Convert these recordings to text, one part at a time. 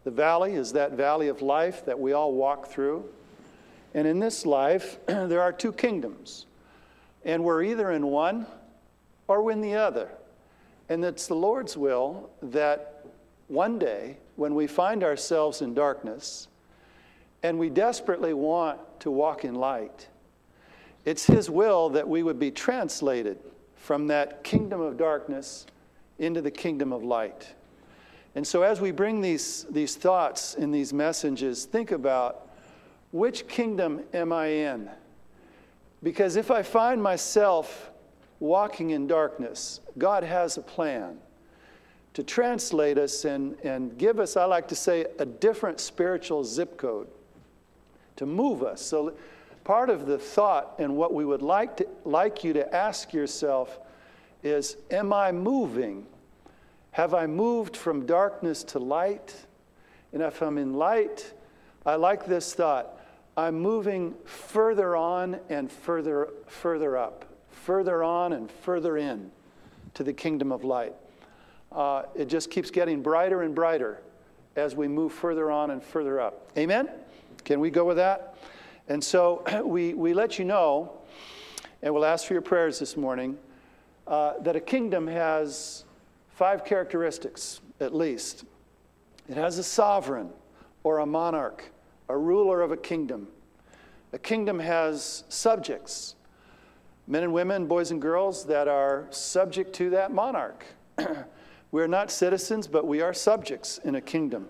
The valley is that valley of life that we all walk through. And in this life, there are two kingdoms. And we're either in one or we're in the other. And it's the Lord's will that one day, when we find ourselves in darkness, and we desperately want to walk in light, it's His will that we would be translated from that kingdom of darkness into the kingdom of light. And so as we bring these thoughts in these messages, think about, which kingdom am I in? Because if I find myself walking in darkness, God has a plan to translate us and give us, I like to say, a different spiritual zip code to move us. So part of the thought and what we would like you to ask yourself is, am I moving? Have I moved from darkness to light? And if I'm in light, I like this thought, I'm moving further on and further up, further on and further in to the kingdom of light. It just keeps getting brighter and brighter as we move further on and further up. Amen? Can we go with that? And so we let you know, and we'll ask for your prayers this morning, that a kingdom has 5 characteristics, at least. It has a sovereign or a monarch, a ruler of a kingdom. A kingdom has subjects, men and women, boys and girls that are subject to that monarch. We're not citizens, but we are subjects in a kingdom.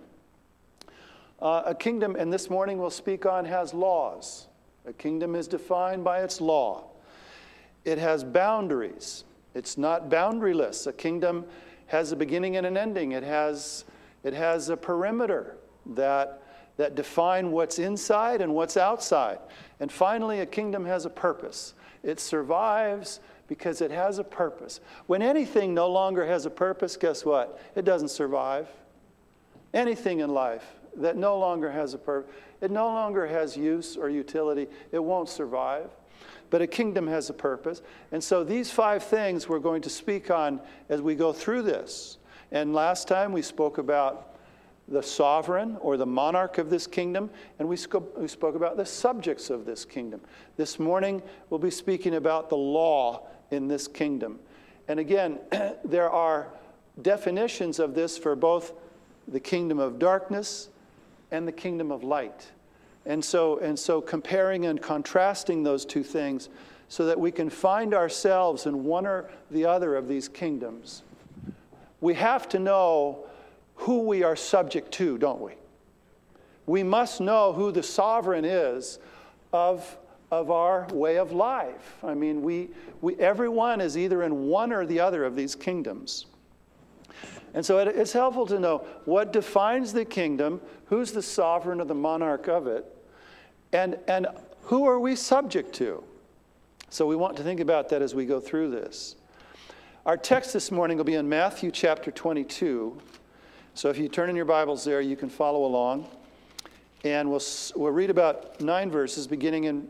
A kingdom, and this morning we'll speak on, has laws. A kingdom is defined by its law. It has boundaries. It's not boundaryless. A kingdom has a beginning and an ending. It has a perimeter that define what's inside and what's outside. And finally, a kingdom has a purpose. It survives because it has a purpose. When anything no longer has a purpose, guess what? It doesn't survive. Anything in life that no longer has a purpose, it no longer has use or utility, it won't survive. But a kingdom has a purpose. And so these 5 things we're going to speak on as we go through this. And last time we spoke about the sovereign or the monarch of this kingdom, and we spoke about the subjects of this kingdom. This morning we'll be speaking about the law in this kingdom. And again, there are definitions of this for both the kingdom of darkness and the kingdom of light. And so comparing and contrasting those two things so that we can find ourselves in one or the other of these kingdoms. We have to know who we are subject to, don't we? We must know who the sovereign is of our way of life. I mean, everyone is either in one or the other of these kingdoms. And so it's helpful to know what defines the kingdom, who's the sovereign or the monarch of it, and who are we subject to. So we want to think about that as we go through this. Our text this morning will be in Matthew chapter 22. So if you turn in your Bibles there, you can follow along. And we'll read about 7 verses, beginning in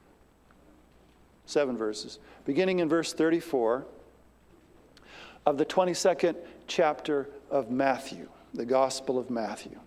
verse 34 of the 22nd chapter of Matthew, the Gospel of Matthew.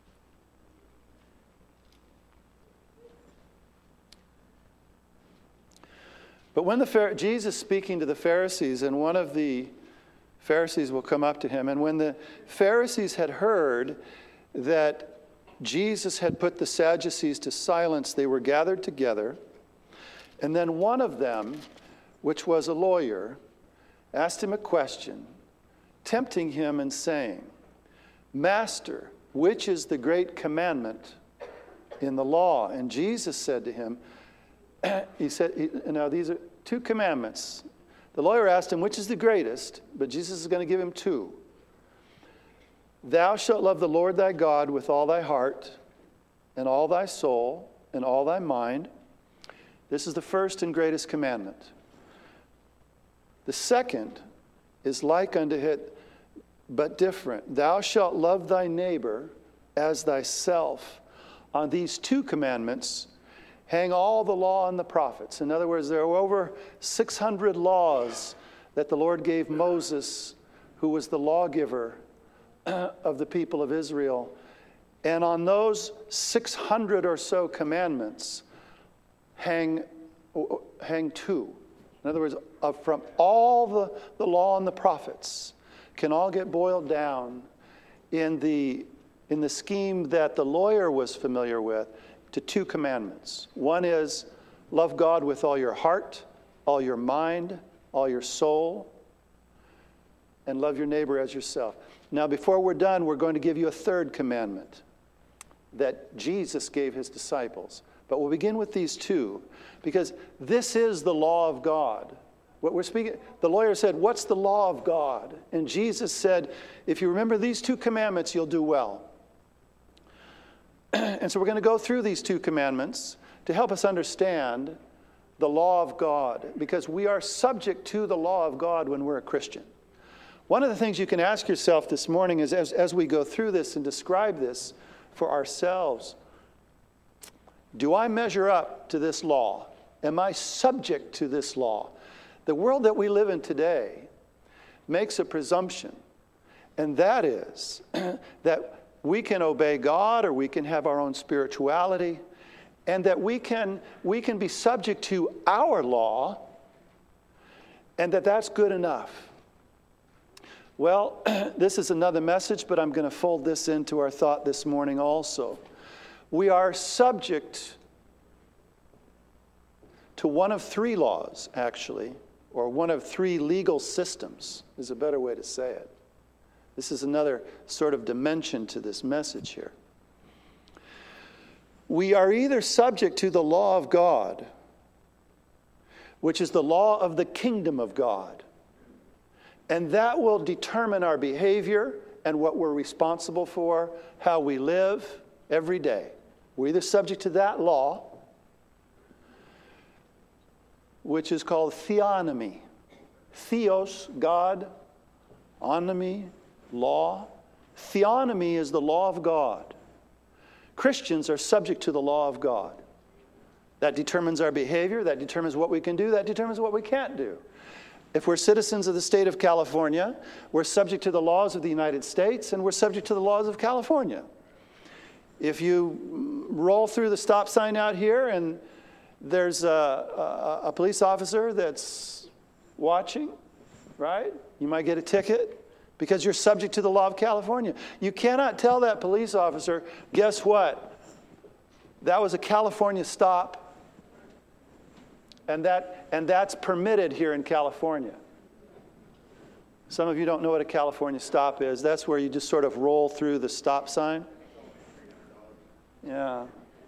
But when Jesus speaking to the Pharisees, and one of the Pharisees will come up to him, and when the Pharisees had heard that Jesus had put the Sadducees to silence, they were gathered together. And then one of them, which was a lawyer, asked him a question, tempting him and saying, Master, which is the great commandment in the law? And Jesus said to him, now these are 2 commandments. The lawyer asked him, which is the greatest? But Jesus is going to give him 2. Thou shalt love the Lord thy God with all thy heart and all thy soul and all thy mind. This is the first and greatest commandment. The second is like unto it, but different. Thou shalt love thy neighbor as thyself. On these 2 commandments hang all the law and the prophets. In other words, there were over 600 laws that the Lord gave Moses, who was the lawgiver of the people of Israel. And on those 600 or so commandments hang two. In other words, from all the law and the prophets can all get boiled down in the scheme that the lawyer was familiar with to two commandments. One is love God with all your heart, all your mind, all your soul, and love your neighbor as yourself. Now, before we're done, we're going to give you a third commandment that Jesus gave his disciples. But we'll begin with these two, because this is the law of God. What we're speaking, the lawyer said, what's the law of God? And Jesus said, if you remember these two commandments, you'll do well. And so we're going to go through these two commandments to help us understand the law of God, because we are subject to the law of God when we're a Christian. One of the things you can ask yourself this morning is, as we go through this and describe this for ourselves, do I measure up to this law? Am I subject to this law? The world that we live in today makes a presumption, and that is that we can obey God, or we can have our own spirituality, and that we can be subject to our law, and that's good enough. Well, this is another message, but I'm going to fold this into our thought this morning also. We are subject to one of three laws, actually, or one of three legal systems is a better way to say it. This is another sort of dimension to this message here. We are either subject to the law of God, which is the law of the kingdom of God, and that will determine our behavior and what we're responsible for, how we live every day. We're either subject to that law, which is called theonomy. Theos, God, onomy, law. Theonomy is the law of God. Christians are subject to the law of God. That determines our behavior, that determines what we can do, that determines what we can't do. If we're citizens of the state of California, we're subject to the laws of the United States, and we're subject to the laws of California. If you roll through the stop sign out here and there's a police officer that's watching, right? You might get a ticket because you're subject to the law of California. You cannot tell that police officer, guess what? That was a California stop, and that's permitted here in California. Some of you don't know what a California stop is. That's where you just sort of roll through the stop sign. Yeah.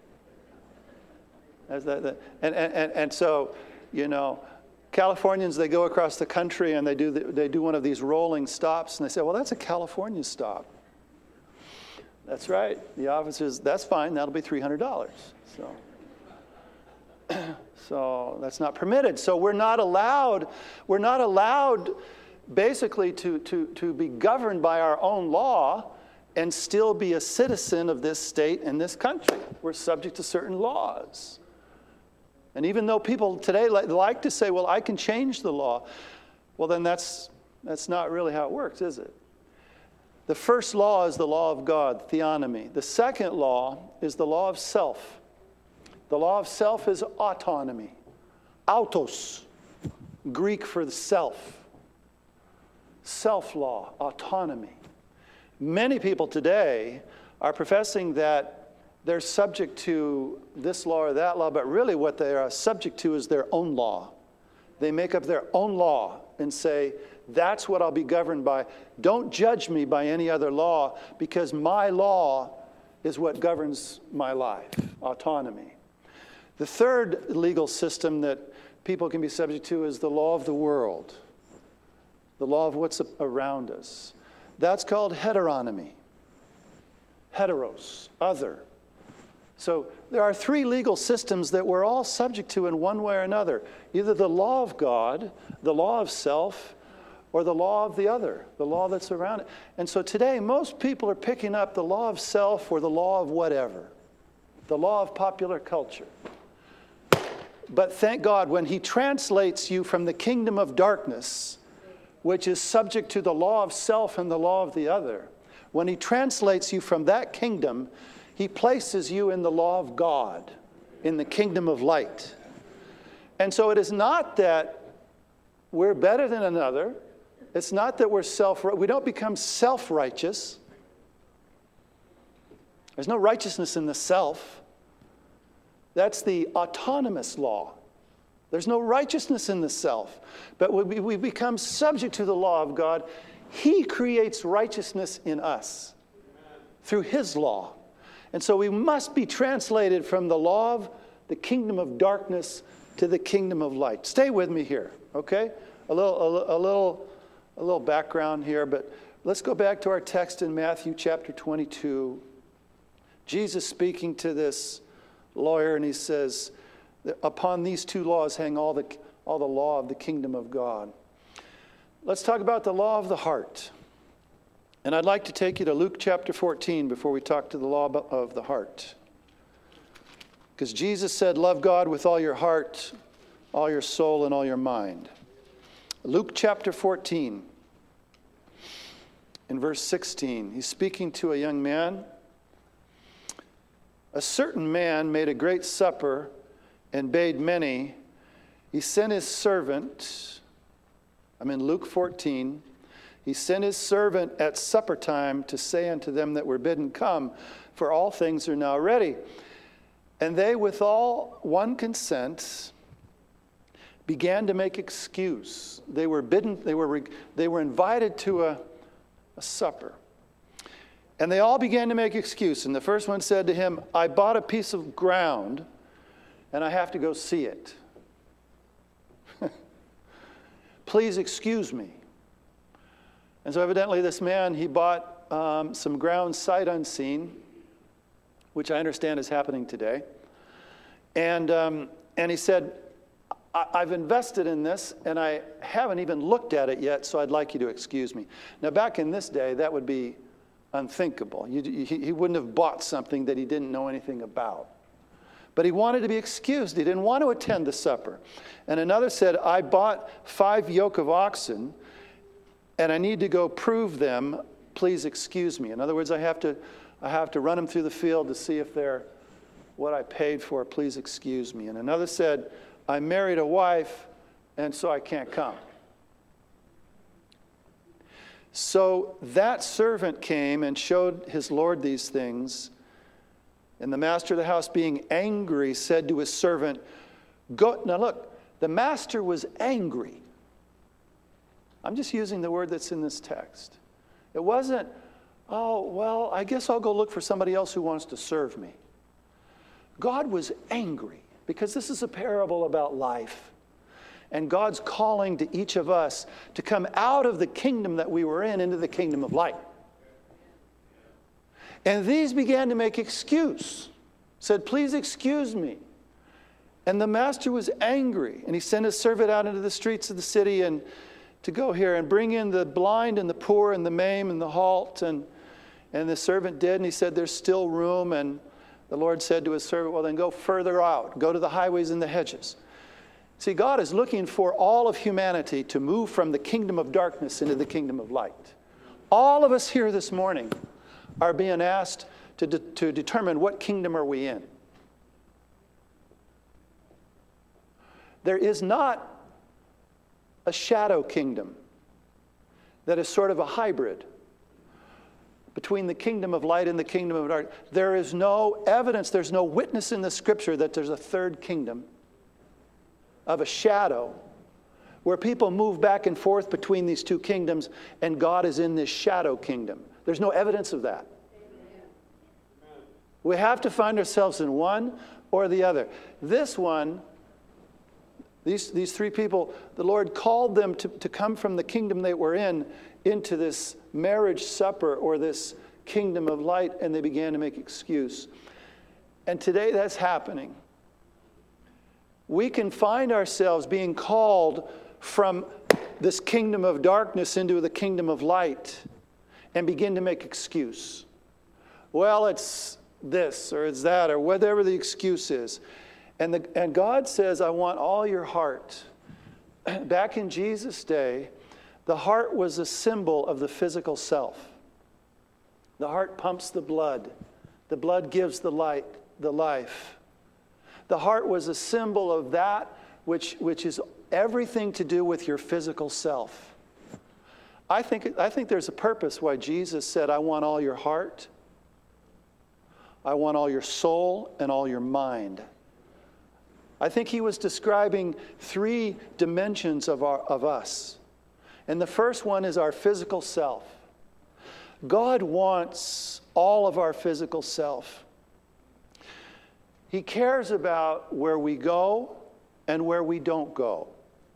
And so, you know, Californians, they go across the country and they do one of these rolling stops, and they say, well, that's a California stop. That's right. The officers, that's fine. That'll be $300. So that's not permitted. So we're not allowed basically to be governed by our own law and still be a citizen of this state and this country. We're subject to certain laws. And even though people today like to say, well, I can change the law, well, then that's not really how it works, is it? The first law is the law of God, theonomy. The second law is the law of self. The law of self is autonomy. Autos, Greek for the self. Self-law, autonomy. Many people today are professing that they're subject to this law or that law, but really what they are subject to is their own law. They make up their own law and say, that's what I'll be governed by. Don't judge me by any other law, because my law is what governs my life, autonomy. The third legal system that people can be subject to is the law of the world, the law of what's around us. That's called heteronomy. Heteros, other. So there are three legal systems that we're all subject to in one way or another. Either the law of God, the law of self, or the law of the other, the law that's around it. And so today, most people are picking up the law of self or the law of whatever, the law of popular culture. But thank God, when he translates you from the kingdom of darkness, which is subject to the law of self and the law of the other, when he translates you from that kingdom, he places you in the law of God, in the kingdom of light. And so it is not that we're better than another. It's not that we don't become self-righteous. There's no righteousness in the self. That's the autonomous law. There's no righteousness in the self. But when we become subject to the law of God, he creates righteousness in us through his law. And so we must be translated from the law of the kingdom of darkness to the kingdom of light. Stay with me here, okay? A little background here, but let's go back to our text in Matthew chapter 22. Jesus speaking to this lawyer, and he says, upon these two laws hang all the law of the kingdom of God. Let's talk about the law of the heart. And I'd like to take you to Luke chapter 14 before we talk to the law of the heart. Because Jesus said, love God with all your heart, all your soul, and all your mind. Luke chapter 14, in verse 16, he's speaking to a young man. A certain man made a great supper and bade many. He sent his servant, I'm in Luke 14, he sent his servant at supper time to say unto them that were bidden, come, for all things are now ready. And they, with all one consent, began to make excuse. They were bidden, they were invited to a supper. And they all began to make excuse. And the first one said to him, I bought a piece of ground, and I have to go see it. Please excuse me. And so evidently this man, he bought some ground sight unseen, which I understand is happening today. And he said, I've invested in this, and I haven't even looked at it yet, so I'd like you to excuse me. Now, back in this day, that would be unthinkable. He wouldn't have bought something that he didn't know anything about. But he wanted to be excused. He didn't want to attend the supper. And another said, I bought 5 yoke of oxen, and I need to go prove them. Please excuse me. In other words, I have to run them through the field to see if they're what I paid for. Please excuse me. And another said, I married a wife, and so I can't come. So that servant came and showed his Lord these things. And the master of the house, being angry, said to his servant, go. Now look, the master was angry. I'm just using the word that's in this text. It wasn't, oh, well, I guess I'll go look for somebody else who wants to serve me. God was angry because this is a parable about life. And God's calling to each of us to come out of the kingdom that we were in into the kingdom of light. And these began to make excuse. Said, please excuse me. And the master was angry. And he sent his servant out into the streets of the city and to go here and bring in the blind and the poor and the maimed and the halt. And the servant did. And he said, there's still room. And the Lord said to his servant, well, then go further out. Go to the highways and the hedges. See, God is looking for all of humanity to move from the kingdom of darkness into the kingdom of light. All of us here this morning are being asked to determine what kingdom are we in. There is not a shadow kingdom that is sort of a hybrid between the kingdom of light and the kingdom of dark. There is no evidence, there's no witness in the scripture that there's a third kingdom of a shadow where people move back and forth between these two kingdoms and God is in this shadow kingdom. There's no evidence of that. We have to find ourselves in one or the other. This one, these 3 people, the Lord called them to come from the kingdom they were in into this marriage supper or this kingdom of light, and they began to make excuse. And today that's happening. We can find ourselves being called from this kingdom of darkness into the kingdom of light and begin to make excuse. Well, it's this or it's that or whatever the excuse is. And God says, I want all your heart. Back in Jesus' day, the heart was a symbol of the physical self. The heart pumps the blood. The blood gives the light, the life. The heart was a symbol of that which is everything to do with your physical self. I think there's a purpose why Jesus said, I want all your heart, I want all your soul, and all your mind. I think he was describing 3 dimensions of us. And the first one is our physical self. God wants all of our physical self. He cares about where we go and where we don't go.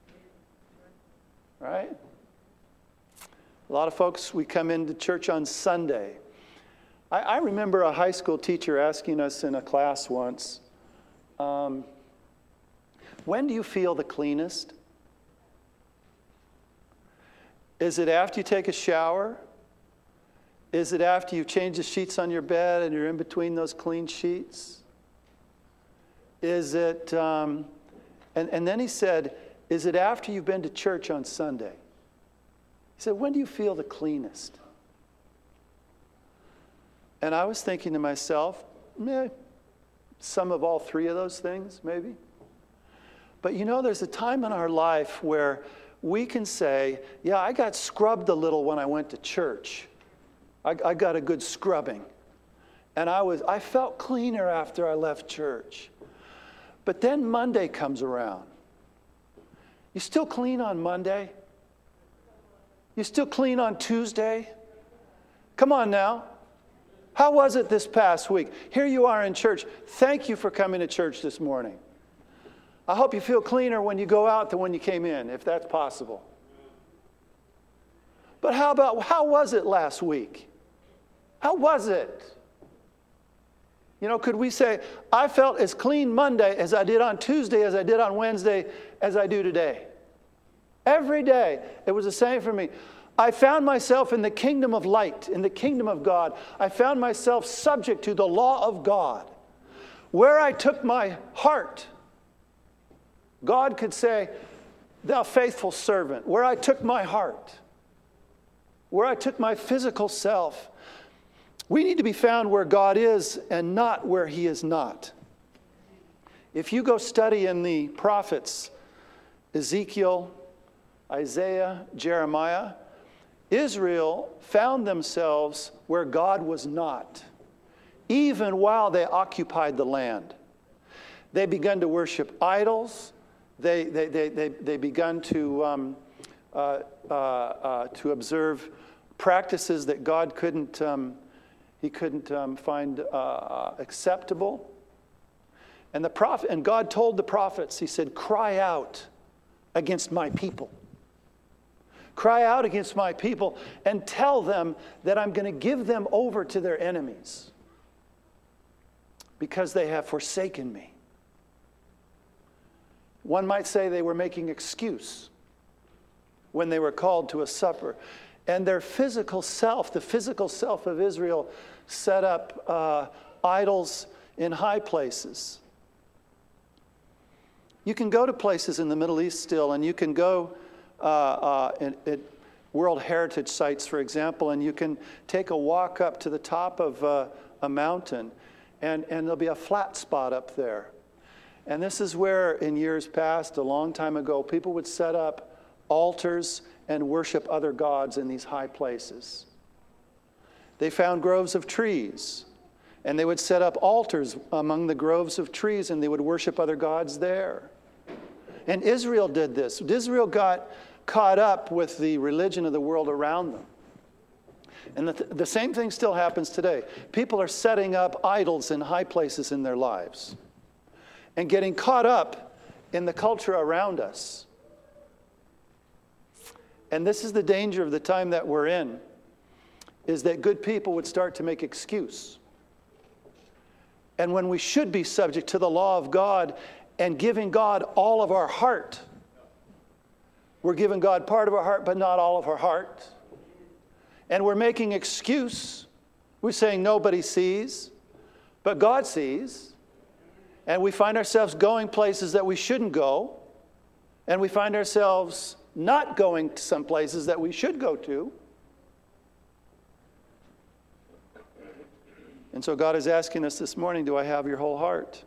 Right? A lot of folks, we come into church on Sunday. I remember a high school teacher asking us in a class once, when do you feel the cleanest? Is it after you take a shower? Is it after you've changed the sheets on your bed and you're in between those clean sheets? Is it, and then he said, is it after you've been to church on Sunday? He said, when do you feel the cleanest? And I was thinking to myself, some of all 3 of those things, maybe. But there's a time in our life where we can say, yeah, I got scrubbed a little when I went to church. I got a good scrubbing. And I felt cleaner after I left church. But then Monday comes around. You still clean on Monday? You still clean on Tuesday? Come on now. How was it this past week? Here you are in church. Thank you for coming to church this morning. I hope you feel cleaner when you go out than when you came in, if that's possible. But how was it last week? How was it? Could we say, I felt as clean Monday as I did on Tuesday, as I did on Wednesday, as I do today? Every day, it was the same for me. I found myself in the kingdom of light, in the kingdom of God. I found myself subject to the law of God. Where I took my heart, God could say, thou faithful servant. Where I took my heart, where I took my physical self, we need to be found where God is and not where he is not. If you go study in the prophets, Ezekiel, Isaiah, Jeremiah, Israel found themselves where God was not, even while they occupied the land. They began to worship idols. They began to observe practices that God couldn't find acceptable. And God told the prophets, he said, cry out against my people. Cry out against my people and tell them that I'm going to give them over to their enemies because they have forsaken me. One might say they were making excuse when they were called to a supper. And their physical self, the physical self of Israel, set up idols in high places. You can go to places in the Middle East still, and you can go at World Heritage sites, for example, and you can take a walk up to the top of a mountain, and there'll be a flat spot up there. And this is where, in years past, a long time ago, people would set up altars and worship other gods in these high places. They found groves of trees, and they would set up altars among the groves of trees, and they would worship other gods there. And Israel did this. Israel got caught up with the religion of the world around them. And the same thing still happens today. People are setting up idols in high places in their lives and getting caught up in the culture around us. And this is the danger of the time that we're in, is that good people would start to make excuse. And when we should be subject to the law of God and giving God all of our heart, we're giving God part of our heart, but not all of our heart. And we're making excuse. We're saying nobody sees, but God sees. And we find ourselves going places that we shouldn't go. And we find ourselves not going to some places that we should go to. And so God is asking us this morning, do I have your whole heart?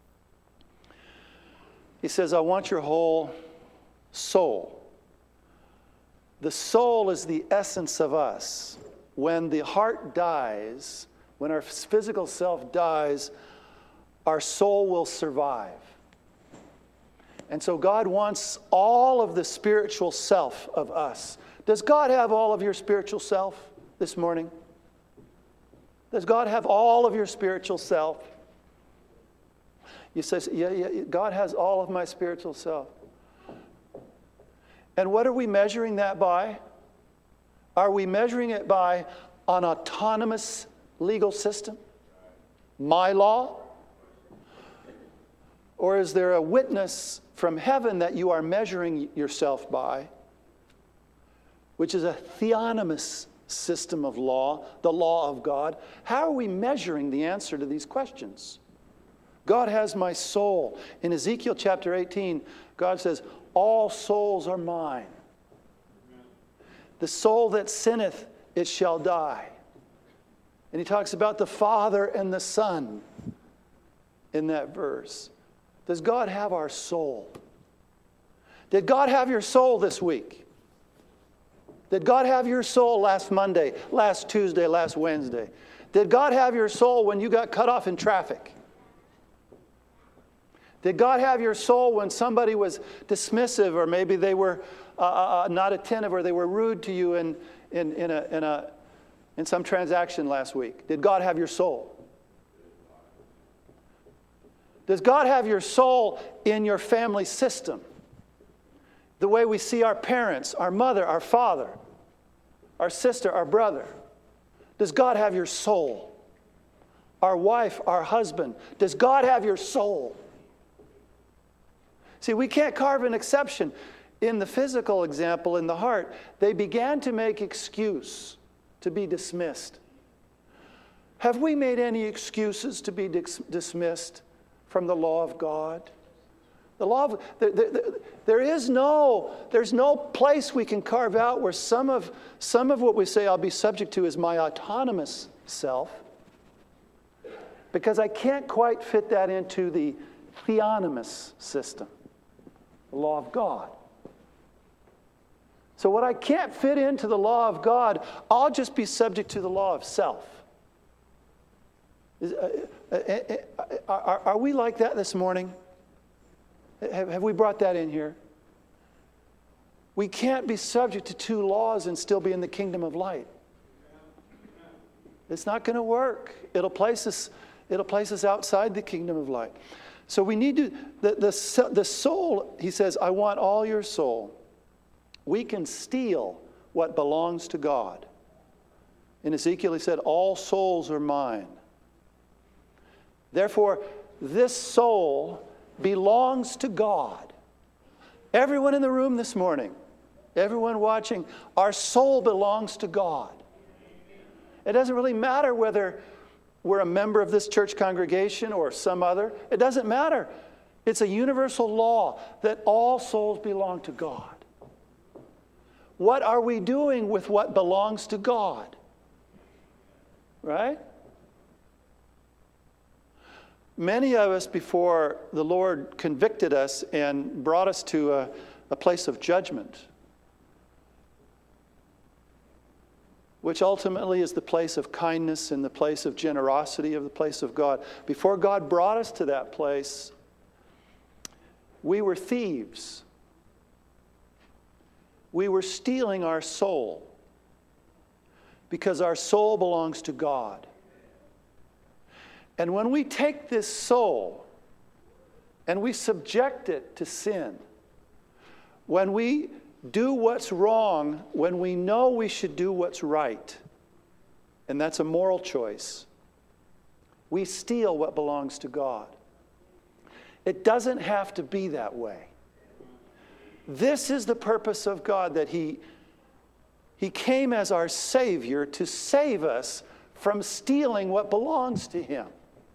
He says, I want your whole soul. The soul is the essence of us. When the heart dies, when our physical self dies, our soul will survive. And so God wants all of the spiritual self of us. Does God have all of your spiritual self this morning? Does God have all of your spiritual self? You say, yeah, God has all of my spiritual self. And what are we measuring that by? Are we measuring it by an autonomous legal system? My law? Or is there a witness from heaven that you are measuring yourself by, which is a theonomous system of law, the law of God? How are we measuring the answer to these questions? God has my soul. In Ezekiel chapter 18, God says, all souls are mine. The soul that sinneth, it shall die. And he talks about the Father and the Son in that verse. Does God have our soul? Did God have your soul this week? Did God have your soul last Monday, last Tuesday, last Wednesday? Did God have your soul when you got cut off in traffic? Did God have your soul when somebody was dismissive, or maybe they were not attentive, or they were rude to you in some transaction last week? Did God have your soul? Does God have your soul in your family system? The way we see our parents, our mother, our father, our sister, our brother. Does God have your soul? Our wife, our husband. Does God have your soul? See, we can't carve an exception. In the physical example, in the heart, they began to make excuse to be dismissed. Have we made any excuses to be dismissed from the law of God? The law of, there's no place we can carve out where some of what we say I'll be subject to is my autonomous self, because I can't quite fit that into the theonomous system, the law of God. So what I can't fit into the law of God, I'll just be subject to the law of self. Are we like that this morning? Have we brought that in here? We can't be subject to two laws and still be in the kingdom of light. It's not going to work. It'll place us outside the kingdom of light. So we need to, the soul, he says, I want all your soul. We can steal what belongs to God. In Ezekiel, he said, all souls are mine. Therefore, this soul belongs to God. Everyone in the room this morning, everyone watching, our soul belongs to God. It doesn't really matter whether we're a member of this church congregation or some other. It doesn't matter. It's a universal law that all souls belong to God. What are we doing with what belongs to God? Right? Many of us, before the Lord convicted us and brought us to a place of judgment, which ultimately is the place of kindness and the place of generosity of the place of God. Before God brought us to that place, we were thieves. We were stealing our soul because our soul belongs to God. And when we take this soul and we subject it to sin, when we do what's wrong, when we know we should do what's right, and that's a moral choice, we steal what belongs to God. It doesn't have to be that way. This is the purpose of God, that He came as our Savior to save us from stealing what belongs to Him.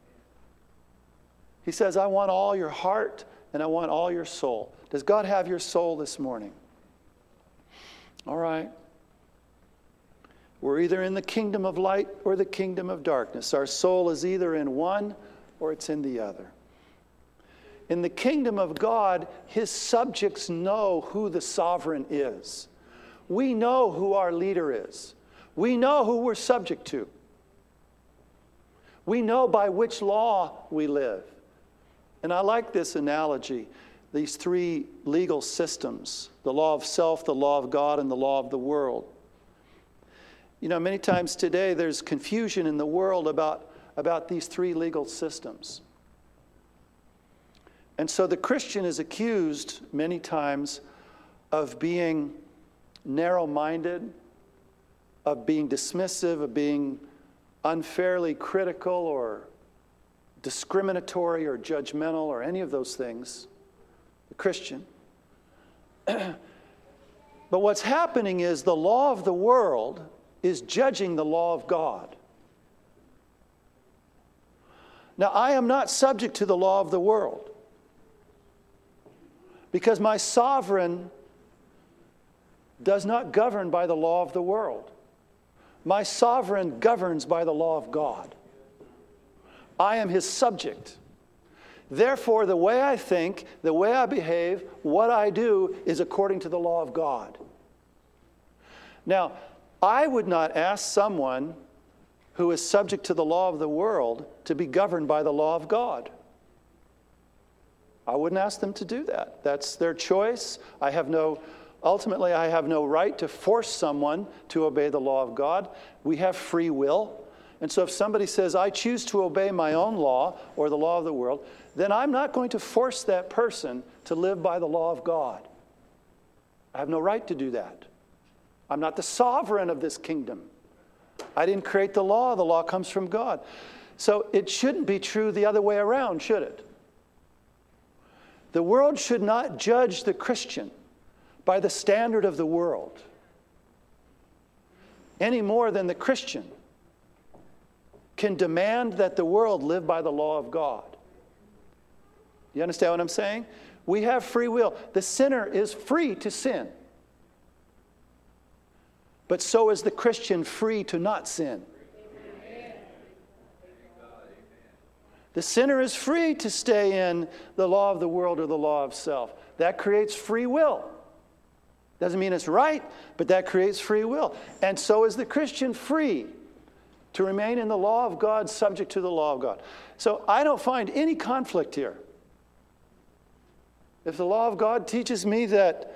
He says, I want all your heart and I want all your soul. Does God have your soul this morning? All right. We're either in the kingdom of light or the kingdom of darkness. Our soul is either in one or it's in the other. In the kingdom of God, his subjects know who the sovereign is. We know who our leader is. We know who we're subject to. We know by which law we live. And I like this analogy, these three legal systems, the law of self, the law of God, and the law of the world. You know, many times today there's confusion in the world about these three legal systems. And so the Christian is accused many times of being narrow-minded, of being dismissive, of being unfairly critical or discriminatory or judgmental or any of those things. The Christian. But what's happening is the law of the world is judging the law of God. Now, I am not subject to the law of the world because my sovereign does not govern by the law of the world. My sovereign governs by the law of God. I am his subject. Therefore, the way I think, the way I behave, what I do is according to the law of God. Now, I would not ask someone who is subject to the law of the world to be governed by the law of God. I wouldn't ask them to do that. That's their choice. Ultimately, I have no right to force someone to obey the law of God. We have free will. And so if somebody says, I choose to obey my own law or the law of the world, then I'm not going to force that person to live by the law of God. I have no right to do that. I'm not the sovereign of this kingdom. I didn't create the law comes from God. So it shouldn't be true the other way around, should it? The world should not judge the Christian by the standard of the world any more than the Christian can demand that the world live by the law of God. You understand what I'm saying? We have free will. The sinner is free to sin. But so is the Christian free to not sin. The sinner is free to stay in the law of the world or the law of self. That creates free will. Doesn't mean it's right, but that creates free will. And so is the Christian free to remain in the law of God, subject to the law of God. So I don't find any conflict here. If the law of God teaches me that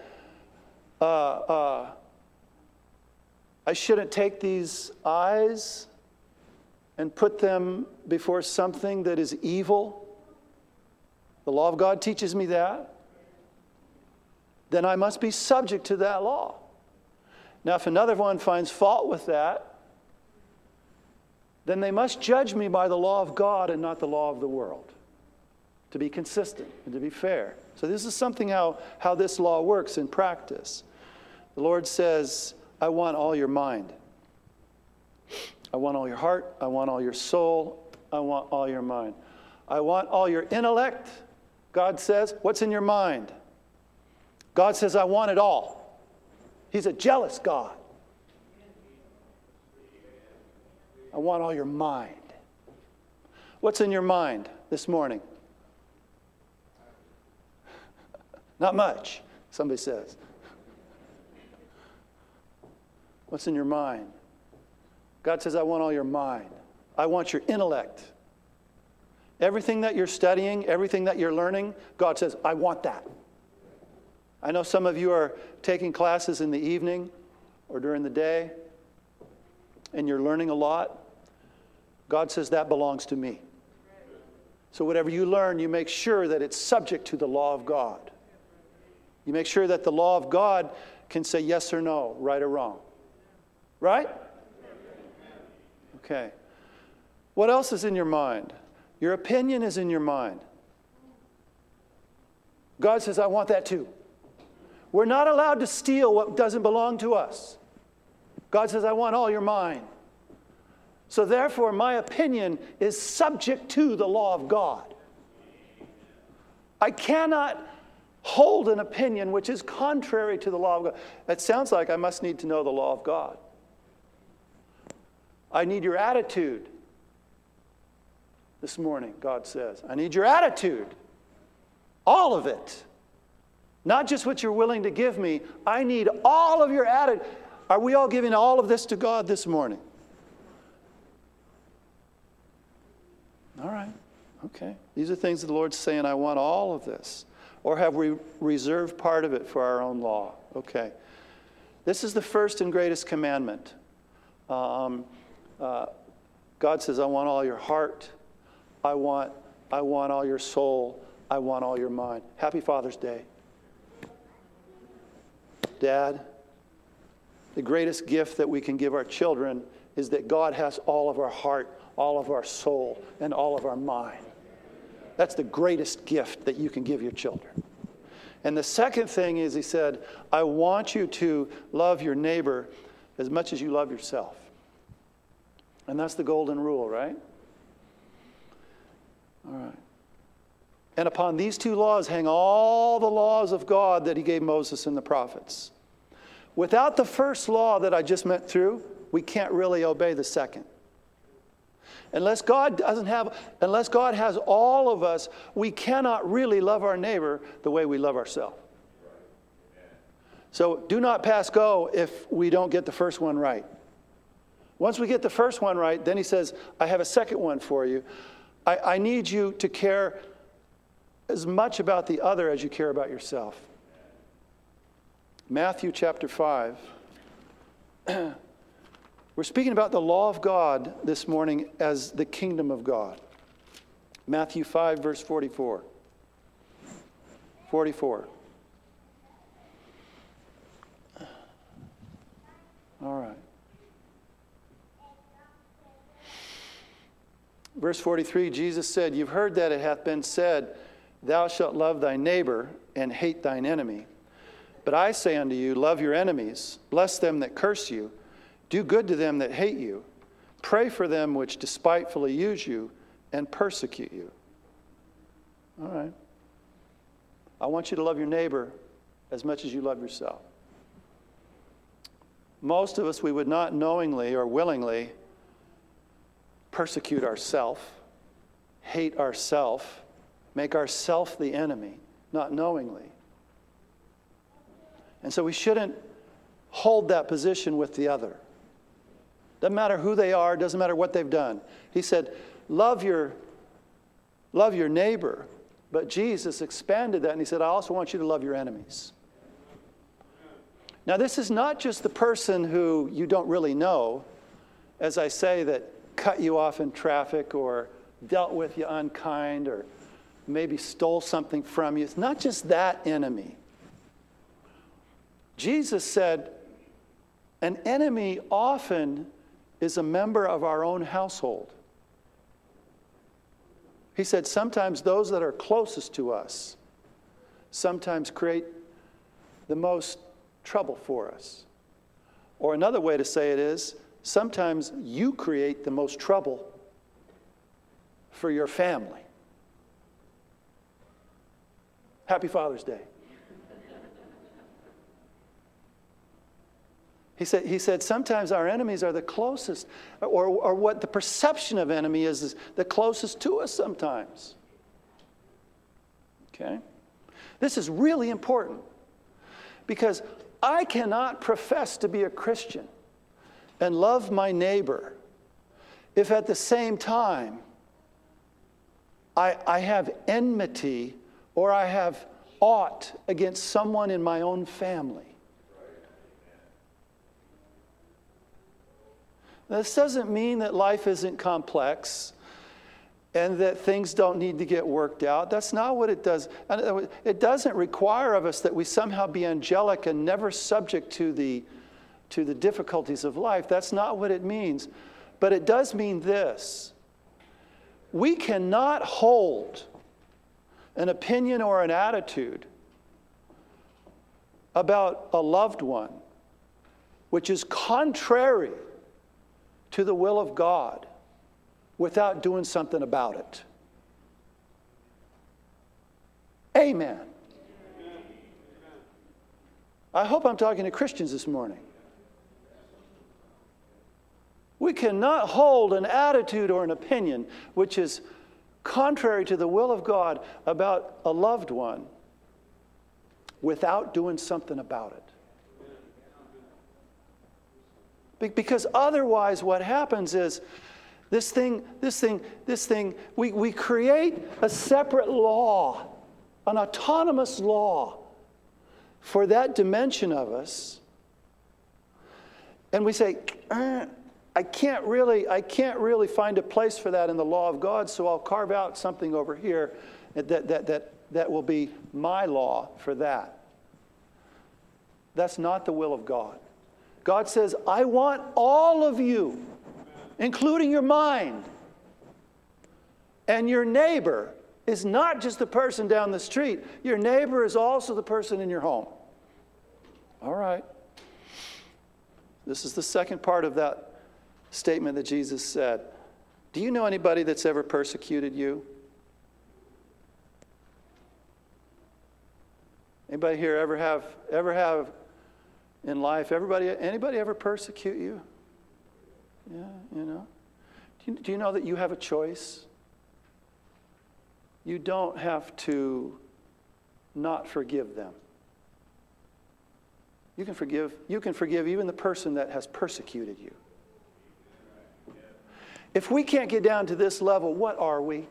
I shouldn't take these eyes and put them before something that is evil, the law of God teaches me that, then I must be subject to that law. Now, if another one finds fault with that, then they must judge me by the law of God and not the law of the world, to be consistent and to be fair. So this is something how this law works in practice. The Lord says, I want all your mind. I want all your heart. I want all your soul. I want all your mind. I want all your intellect. God says, what's in your mind? God says, I want it all. He's a jealous God. I want all your mind. What's in your mind this morning? Not much, somebody says. What's in your mind? God says, I want all your mind. I want your intellect. Everything that you're studying, everything that you're learning, God says, I want that. I know some of you are taking classes in the evening or during the day, and you're learning a lot. God says, that belongs to me. So whatever you learn, you make sure that it's subject to the law of God. You make sure that the law of God can say yes or no, right or wrong. Right? Okay. What else is in your mind? Your opinion is in your mind. God says, I want that too. We're not allowed to steal what doesn't belong to us. God says, I want all your mind. So therefore, my opinion is subject to the law of God. I cannot hold an opinion which is contrary to the law of God. It sounds like I must need to know the law of God. I need your attitude. This morning, God says, I need your attitude. All of it. Not just what you're willing to give me. I need all of your attitude. Are we all giving all of this to God this morning? All right. Okay. These are things that the Lord's saying, I want all of this. Or have we reserved part of it for our own law? Okay. This is the first and greatest commandment. God says, I want all your heart. I want all your soul. I want all your mind. Happy Father's Day. Dad, the greatest gift that we can give our children is that God has all of our heart, all of our soul, and all of our mind. That's the greatest gift that you can give your children. And the second thing is, he said, I want you to love your neighbor as much as you love yourself. And that's the golden rule, right? All right. And upon these two laws hang all the laws of God that he gave Moses and the prophets. Without the first law that I just went through, we can't really obey the second. Unless God has all of us, we cannot really love our neighbor the way we love ourselves. So do not pass go if we don't get the first one right. Once we get the first one right, then he says, I have a second one for you. I need you to care as much about the other as you care about yourself. Matthew chapter 5. We're speaking about the law of God this morning as the kingdom of God. Matthew 5, verse 44. 44. All right. Verse 43, Jesus said, You've heard that it hath been said, Thou shalt love thy neighbor and hate thine enemy. But I say unto you, love your enemies, bless them that curse you, do good to them that hate you, pray for them which despitefully use you and persecute you. All right. I want you to love your neighbor as much as you love yourself. Most of us, we would not knowingly or willingly persecute ourselves, hate ourselves, make ourselves the enemy, not knowingly. And so we shouldn't hold that position with the other. Doesn't matter who they are, doesn't matter what they've done. He said, love your neighbor. But Jesus expanded that and he said, I also want you to love your enemies. Now this is not just the person who you don't really know, as I say, that cut you off in traffic or dealt with you unkind or maybe stole something from you. It's not just that enemy. Jesus said, an enemy often is a member of our own household. He said sometimes those that are closest to us sometimes create the most trouble for us. Or another way to say it is, sometimes you create the most trouble for your family. Happy Father's Day. He said sometimes our enemies are the closest, or what the perception of enemy is the closest to us sometimes. Okay? This is really important because I cannot profess to be a Christian and love my neighbor if at the same time I have enmity or I have aught against someone in my own family. This doesn't mean that life isn't complex and that things don't need to get worked out. That's not what it does. It doesn't require of us that we somehow be angelic and never subject to the difficulties of life. That's not what it means. But it does mean this. We cannot hold an opinion or an attitude about a loved one which is contrary to the will of God without doing something about it. Amen. I hope I'm talking to Christians this morning. We cannot hold an attitude or an opinion which is contrary to the will of God about a loved one without doing something about it. Because otherwise what happens is we create a separate law, an autonomous law for that dimension of us. And we say, I can't really find a place for that in the law of God, so I'll carve out something over here that will be my law for that. That's not the will of God. God says, I want all of you, including your mind. And your neighbor is not just the person down the street. Your neighbor is also the person in your home. All right. This is the second part of that statement that Jesus said. Do you know anybody that's ever persecuted you? Anybody here ever have in life, anybody ever persecute you? Yeah, you know. Do you know that you have a choice? You don't have to not forgive them. You can forgive even the person that has persecuted you. If we can't get down to this level, what are we?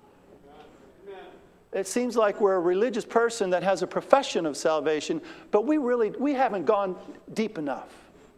It seems like we're a religious person that has a profession of salvation, but we haven't gone deep enough.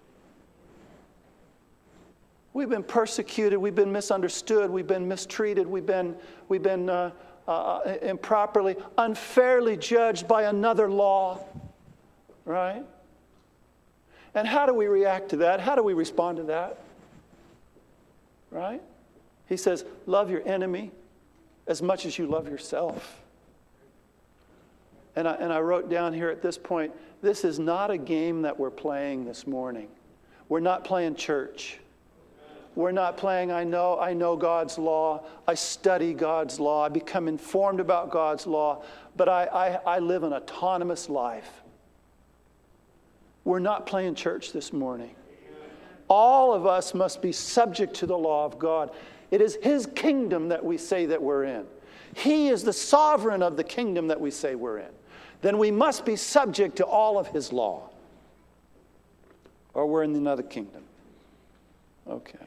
We've been persecuted, we've been misunderstood, we've been mistreated, we've been improperly, unfairly judged by another law, right? And how do we react to that? How do we respond to that? Right? He says, love your enemy as much as you love yourself. And I wrote down here at this point, this is not a game that we're playing this morning. We're not playing church. We're not playing, I know God's law. I study God's law. I become informed about God's law. But I live an autonomous life. We're not playing church this morning. All of us must be subject to the law of God. It is His kingdom that we say that we're in. He is the sovereign of the kingdom that we say we're in. Then we must be subject to all of His law, or we're in another kingdom. Okay.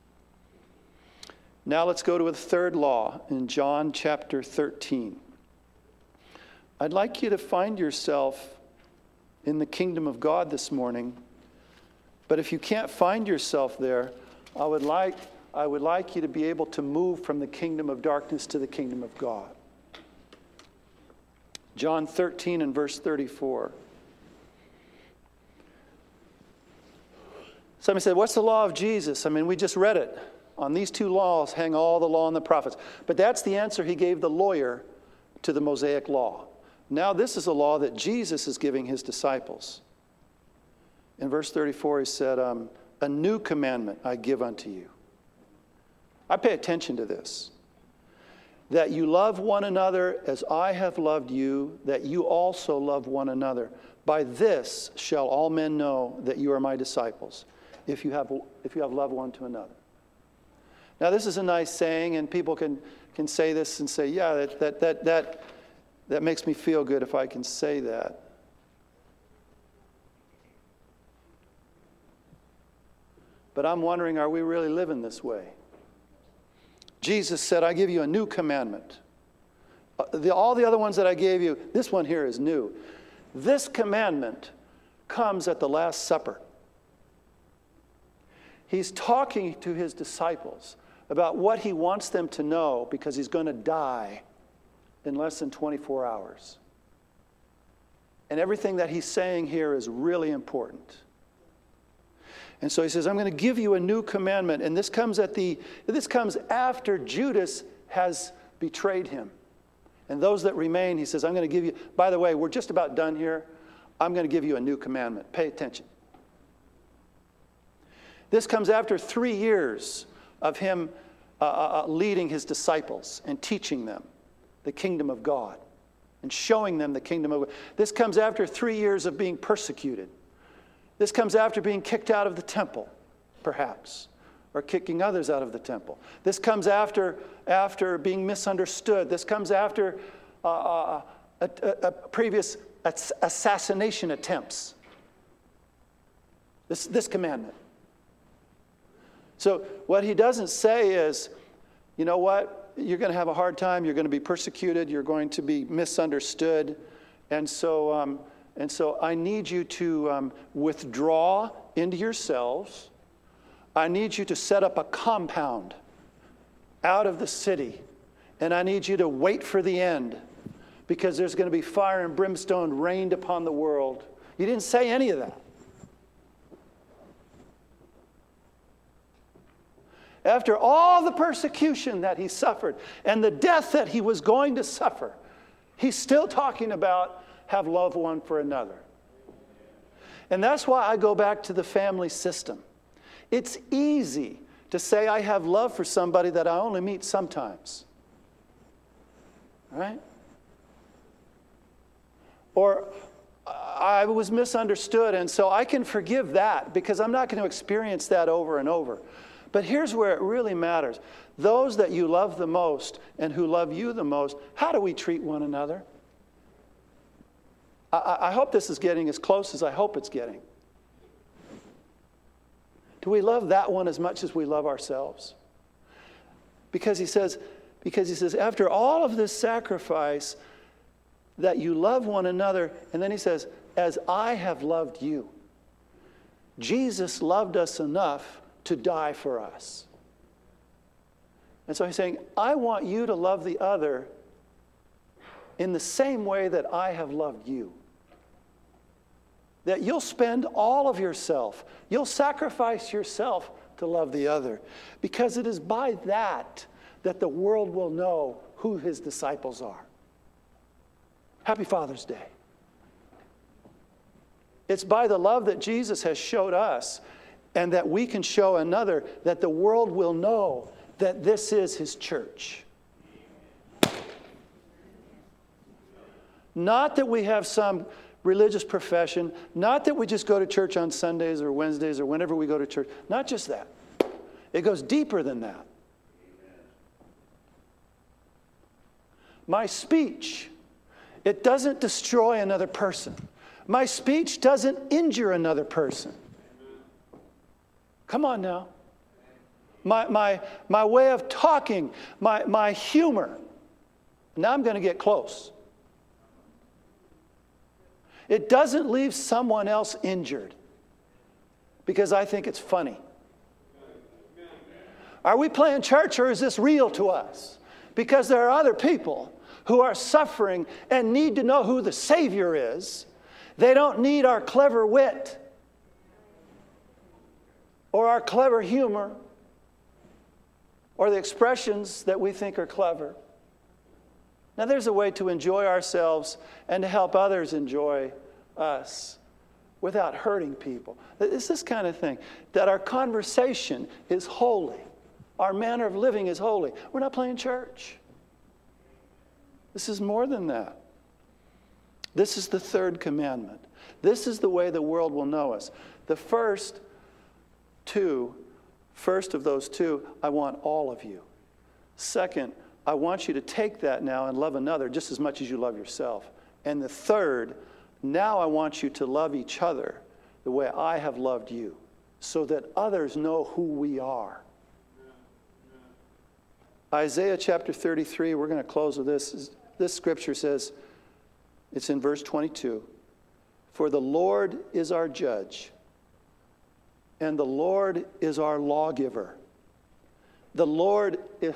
Now let's go to a third law in John chapter 13. I'd like you to find yourself in the kingdom of God this morning, but if you can't find yourself there, I would like you to be able to move from the kingdom of darkness to the kingdom of God. John 13 and verse 34. Somebody said, what's the law of Jesus? I mean, we just read it. On these two laws hang all the law and the prophets. But that's the answer He gave the lawyer to the Mosaic law. Now this is a law that Jesus is giving His disciples. In verse 34 He said, a new commandment I give unto you. I pay attention to this. That you love one another as I have loved you, that you also love one another. By this shall all men know that you are my disciples, if you have love one to another. Now this is a nice saying, and people can say this and say, yeah, that makes me feel good if I can say that. But I'm wondering, are we really living this way? Jesus said, I give you a new commandment. All the other ones that I gave you, this one here is new. This commandment comes at the Last Supper. He's talking to His disciples about what He wants them to know because He's going to die in less than 24 hours. And everything that He's saying here is really important. And so He says, I'm going to give you a new commandment. And this comes after Judas has betrayed Him. And those that remain, He says, I'm going to give you, by the way, we're just about done here. I'm going to give you a new commandment. Pay attention. This comes after 3 years of Him leading His disciples and teaching them the kingdom of God and showing them the kingdom of God. This comes after 3 years of being persecuted. This comes after being kicked out of the temple, perhaps, or kicking others out of the temple. This comes after being misunderstood. This comes after previous assassination attempts. This commandment. So what he doesn't say is, you know what? You're going to have a hard time. You're going to be persecuted. You're going to be misunderstood. And so I need you to withdraw into yourselves. I need you to set up a compound out of the city. And I need you to wait for the end, because there's going to be fire and brimstone rained upon the world. You didn't say any of that. After all the persecution that he suffered and the death that he was going to suffer, he's still talking about have love one for another. And that's why I go back to the family system. It's easy to say I have love for somebody that I only meet sometimes. Right? Or I was misunderstood, and so I can forgive that because I'm not going to experience that over and over. But here's where it really matters. Those that you love the most and who love you the most, how do we treat one another? I hope this is getting as close as I hope it's getting. Do we love that one as much as we love ourselves? Because he says, after all of this sacrifice, that you love one another, and then he says, as I have loved you. Jesus loved us enough to die for us. And so he's saying, I want you to love the other in the same way that I have loved you. That you'll spend all of yourself, you'll sacrifice yourself to love the other. Because it is by that the world will know who his disciples are. Happy Father's Day. It's by the love that Jesus has showed us and that we can show another that the world will know that this is his church. Not that we have some religious profession, not that we just go to church on Sundays or Wednesdays or whenever we go to church. Not just that. It goes deeper than that. My speech, it doesn't destroy another person. My speech doesn't injure another person. Come on now. My way of talking, my humor. Now I'm going to get close. It doesn't leave someone else injured because I think it's funny. Are we playing church, or is this real to us? Because there are other people who are suffering and need to know who the Savior is. They don't need our clever wit or our clever humor or the expressions that we think are clever. Now, there's a way to enjoy ourselves and to help others enjoy us without hurting people. It's this kind of thing, that our conversation is holy. Our manner of living is holy. We're not playing church. This is more than that. This is the third commandment. This is the way the world will know us. The first of those two, I want all of you. Second, I want you to take that now and love another just as much as you love yourself. And the third, now I want you to love each other the way I have loved you, so that others know who we are. Isaiah chapter 33, we're going to close with this. This scripture says, it's in verse 22, for the Lord is our judge, and the Lord is our lawgiver. The Lord is...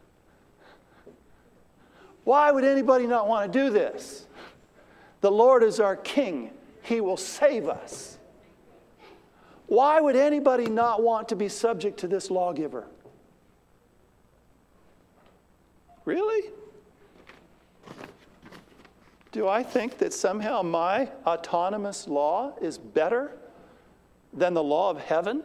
Why would anybody not want to do this? The Lord is our king. He will save us. Why would anybody not want to be subject to this lawgiver? Really? Do I think that somehow my autonomous law is better than the law of heaven?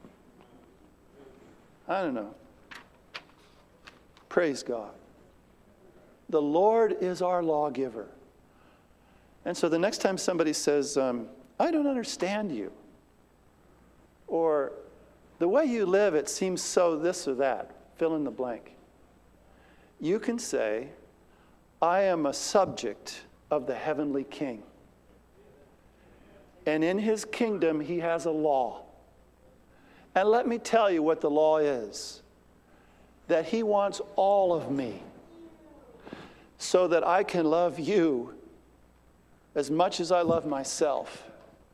I don't know. Praise God. The Lord is our lawgiver. And so the next time somebody says, I don't understand you, or the way you live, it seems so this or that. Fill in the blank. You can say, I am a subject of the heavenly King. And in his kingdom, he has a law. And let me tell you what the law is. That he wants all of me so that I can love you as much as I love myself.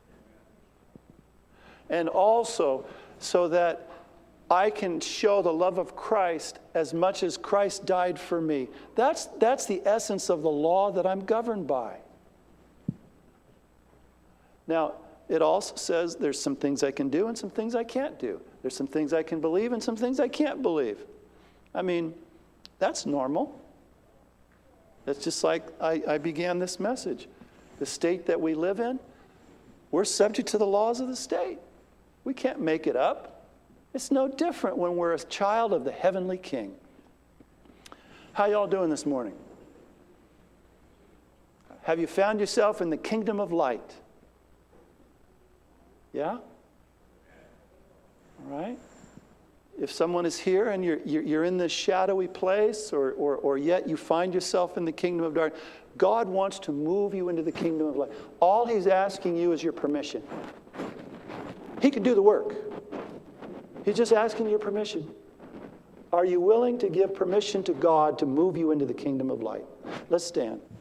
And also so that I can show the love of Christ as much as Christ died for me. That's the essence of the law that I'm governed by. Now, it also says there's some things I can do and some things I can't do. There's some things I can believe and some things I can't believe. I mean, that's normal. That's just like I began this message. The state that we live in, we're subject to the laws of the state. We can't make it up. It's no different when we're a child of the heavenly King. How y'all doing this morning? Have you found yourself in the kingdom of light? Yeah? All right. If someone is here and you're in this shadowy place or yet you find yourself in the kingdom of darkness, God wants to move you into the kingdom of light. All he's asking you is your permission. He can do the work. He's just asking your permission. Are you willing to give permission to God to move you into the kingdom of light? Let's stand.